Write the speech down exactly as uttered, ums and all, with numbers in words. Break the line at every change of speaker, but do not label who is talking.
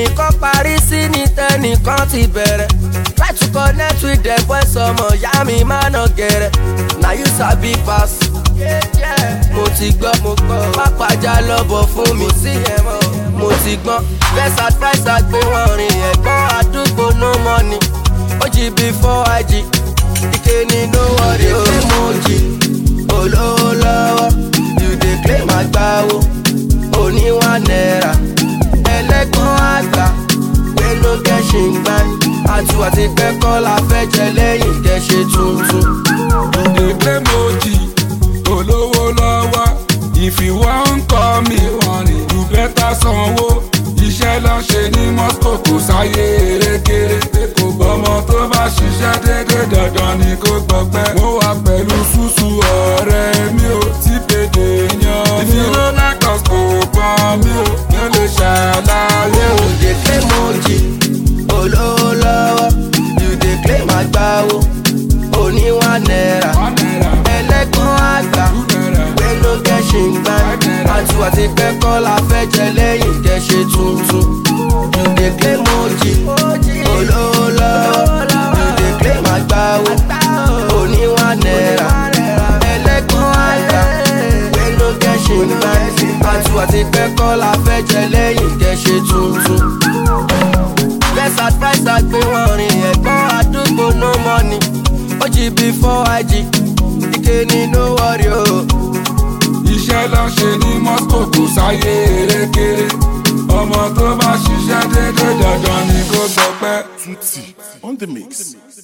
tẹnìkan parí sí ni tẹnìkan ti bẹ̀rẹ̀. Try to connect with them boys ọmọ ìyá mi má nà gẹ̀rẹ̀. Na you sabi pass. Mo ti gbọ́, mo gbọ́. Pápájà lọ́bọ̀ fún mi sí ẹ̀mọ́. Mo ti gbọ́n. Best adviser gbé wọn rìn ẹ̀gbọ́n àdúgbò no money. O G before I G. Ike ni no worry o. Ṣé mo jì? Olówó lọ́wọ́. You dey claim àgbáwo. Oní one naira. Ẹlẹ́gbọ́n àgbà. Pé ló gẹ̀ṣì ń gbá. Àtú àti pẹ́kọ́ la fẹ́ jẹ lẹ́yìn gẹ̀ṣẹ̀ tuntun.
You dey claim O G. Olówó lọ́wọ́. If you wan call me honey, you better sanwó. Iṣẹ́ lọ ṣe ní Moscow kò sáyé erékeré. Kò bọ́mọ tó bá ṣiṣẹ́ dédé dandan ni kò gbọ́pẹ́. Mo wà pẹ̀lú ṣùṣù ọ̀rẹ́ mi ò tí péde yan mi ò. If you no like us kò pọ́n mi ò. Mi ò lè ṣàlàyé o.
You dey claim O G. Olówó lọ́wọ́. You dey claim àgbáwo. Oní one naira. Ẹlẹ́gbọ́n àgbà. Pé ló gẹ̀ṣì ń gbá. Àtú àti pẹ́kọ́ la fẹ́ jẹ lẹ́yìn gẹ̀ṣẹ̀ tuntun. You dey claim O G. Olówó lọ́wọ́. You dey claim àgbáwo. Oní one naira. Ẹlẹ́gbọ́n àgbà. Pé ló gẹ̀ṣì ń gbá. Àtú àti pẹ́kọ́ la fẹ́ jẹ lẹ́yìn gẹ̀ṣẹ̀ tuntun. Best adviser gbé wọn rìn ẹ̀gbọ́n àdúgbò no money. O G before I G. Ike ni no worry o.
Iṣẹ́ lọ ṣe ní Moscow kò sáyé erékeré. Ọmọ tó bá ṣiṣẹ́ dédé dandan ni kò gbọ́pẹ́.
Tutti on the mix.